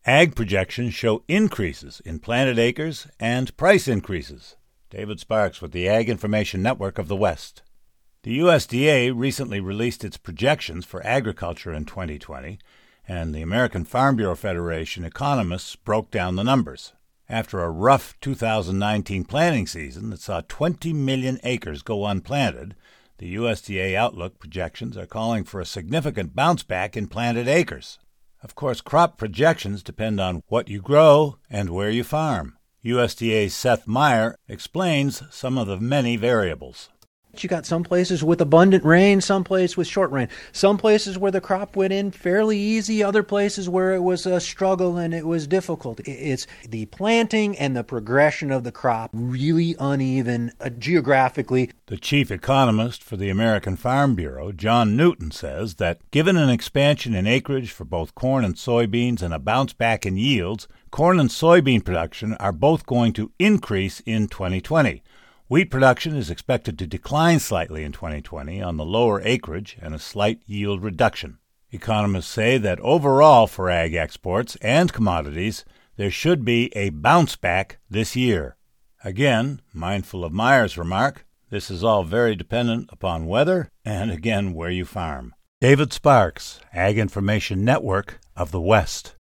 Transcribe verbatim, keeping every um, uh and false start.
Ag projections show increases in planted acres and price increases. David Sparks with the Ag Information Network of the West. The U S D A recently released its projections for agriculture in twenty twenty, and the American Farm Bureau Federation economists broke down the numbers. After a rough two thousand nineteen planting season that saw twenty million acres go unplanted, the U S D A Outlook projections are calling for a significant bounce back in planted acres. Of course, crop projections depend on what you grow and where you farm. U S D A's Seth Meyer explains some of the many variables. You got some places with abundant rain, some places with short rain, some places where the crop went in fairly easy, other places where it was a struggle and it was difficult. It's the planting and the progression of the crop really uneven uh, geographically. The chief economist for the American Farm Bureau, John Newton, says that given an expansion in acreage for both corn and soybeans and a bounce back in yields, corn and soybean production are both going to increase in twenty twenty. Wheat production is expected to decline slightly in twenty twenty on the lower acreage and a slight yield reduction. Economists say that overall for ag exports and commodities, there should be a bounce back this year. Again, mindful of Meyer's remark, this is all very dependent upon weather and, again, where you farm. David Sparks, Ag Information Network of the West.